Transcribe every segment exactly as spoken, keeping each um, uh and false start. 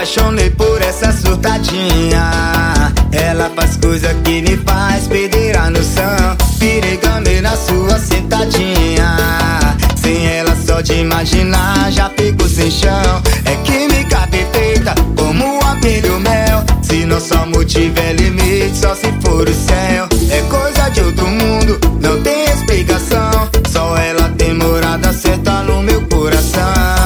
apaixonei por essa surtadinha. Ela faz coisa que me faz perder a noção. Virei gamê na sua sentadinha. Sem ela só de imaginar já fico sem chão. É química perfeita como um abelha e o mel. Se nosso amor tiver limite, só se for o céu. É coisa de outro mundo, não tem explicação. Só ela tem morada certa no meu coração.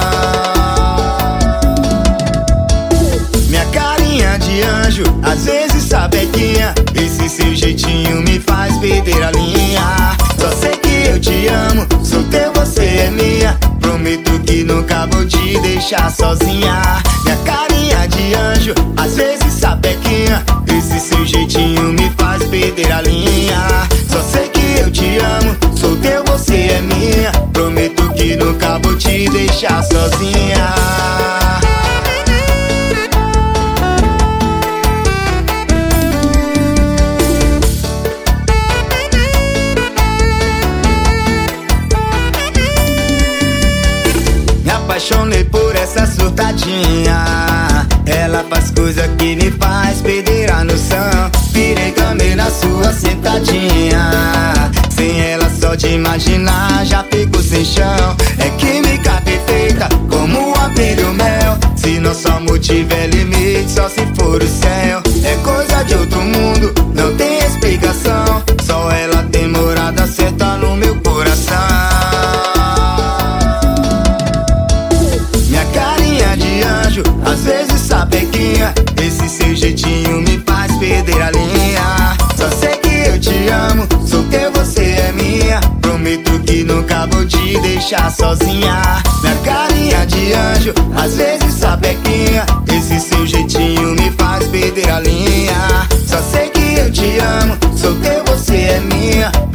Minha carinha de anjo, às vezes sapequinha. Esse seu jeitinho me faz perder a linha. Só sei que eu te amo, sou teu, você é minha. Prometo que nunca vou te deixar sozinha. Minha carinha de anjo, às vezes sapequinha. Esse seu jeitinho me faz perder a linha. Só sei que eu te amo, sou teu, você é minha. Prometo que nunca vou te deixar sozinha. Apaixonei por essa surtadinha. Ela faz coisa que me faz perder a noção. Virei gamê na sua sentadinha. Sem ela só de imaginar já fico sem chão. É química perfeita como um abelha e o mel. Se nosso amor tiver limite, só se for o céu. É coisa de outro mundo, não tem explicação. Só ela tem morada certa no meu coração. Às vezes sapequinha, esse seu jeitinho me faz perder a linha. Só sei que eu te amo, sou teu, você é minha. Prometo que nunca vou te deixar sozinha. Minha carinha de anjo, às vezes sapequinha. Esse seu jeitinho me faz perder a linha. Só sei que eu te amo, sou teu, você é minha.